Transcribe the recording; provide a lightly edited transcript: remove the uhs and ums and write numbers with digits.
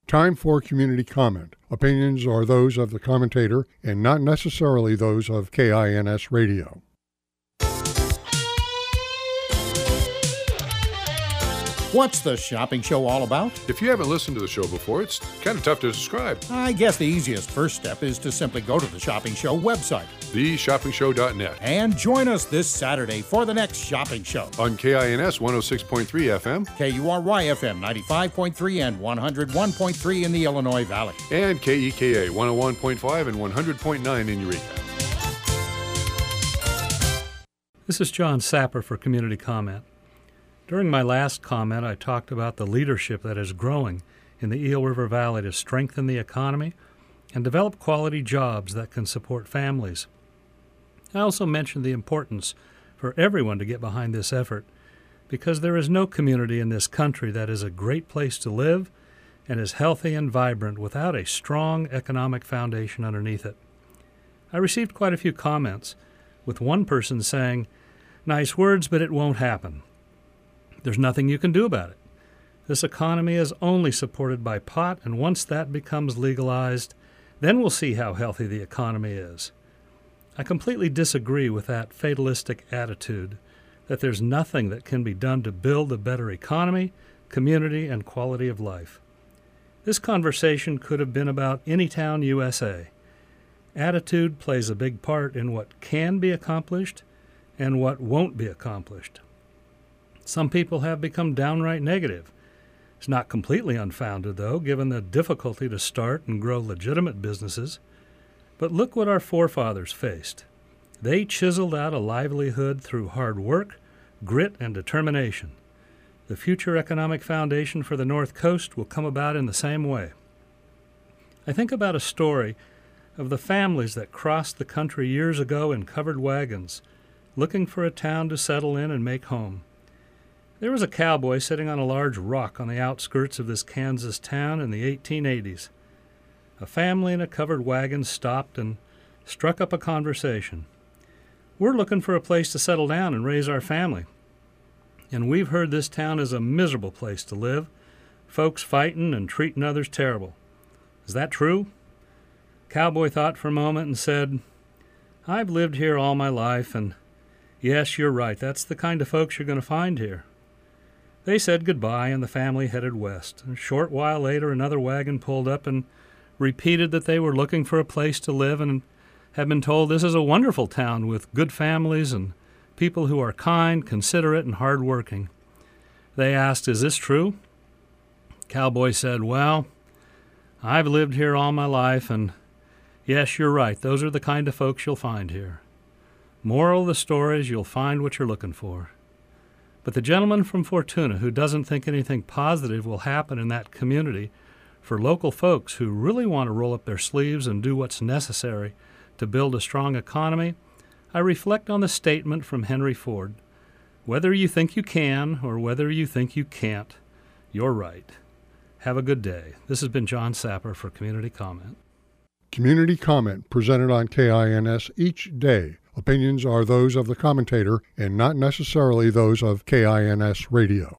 Time for community comment. Opinions are those of the commentator and not necessarily those of KINS Radio. What's the shopping show all about? If you haven't listened to the show before, it's kind of tough to describe. I guess the easiest first step is to simply go to the Shopping Show website, theshoppingshow.net, and join us this Saturday for the next shopping show. On KINS 106.3 FM, KURY FM 95.3 and 101.3 in the Illinois Valley, and KEKA 101.5 and 100.9 in Eureka. This is John Sapper for Community Comment. During my last comment, I talked about the leadership that is growing in the Eel River Valley to strengthen the economy and develop quality jobs that can support families. I also mentioned the importance for everyone to get behind this effort because there is no community in this country that is a great place to live and is healthy and vibrant without a strong economic foundation underneath it. I received quite a few comments, with one person saying, "Nice words, but it won't happen. There's nothing you can do about it. This economy is only supported by pot, and once that becomes legalized, then we'll see how healthy the economy is." I completely disagree with that fatalistic attitude that there's nothing that can be done to build a better economy, community, and quality of life. This conversation could have been about any town USA. Attitude plays a big part in what can be accomplished and what won't be accomplished. Some people have become downright negative. It's not completely unfounded, though, given the difficulty to start and grow legitimate businesses. But look what our forefathers faced. They chiseled out a livelihood through hard work, grit, and determination. The future economic foundation for the North Coast will come about in the same way. I think about a story of the families that crossed the country years ago in covered wagons, looking for a town to settle in and make home. There was a cowboy sitting on a large rock on the outskirts of this Kansas town in the 1880s. A family in a covered wagon stopped and struck up a conversation. "We're looking for a place to settle down and raise our family. And we've heard this town is a miserable place to live, folks fighting and treating others terrible. Is that true?" Cowboy thought for a moment and said, "I've lived here all my life, and yes, you're right, that's the kind of folks you're going to find here." They said goodbye, and the family headed west. A short while later, another wagon pulled up and repeated that they were looking for a place to live and had been told this is a wonderful town with good families and people who are kind, considerate, and hard-working. They asked, "Is this true?" Cowboy said, "Well, I've lived here all my life, and yes, you're right, those are the kind of folks you'll find here. Moral of the story is you'll find what you're looking for." But the gentleman from Fortuna who doesn't think anything positive will happen in that community for local folks who really want to roll up their sleeves and do what's necessary to build a strong economy, I reflect on the statement from Henry Ford. Whether you think you can or whether you think you can't, you're right. Have a good day. This has been John Sapper for Community Comment. Community comment presented on KINS each day. Opinions are those of the commentator and not necessarily those of KINS Radio.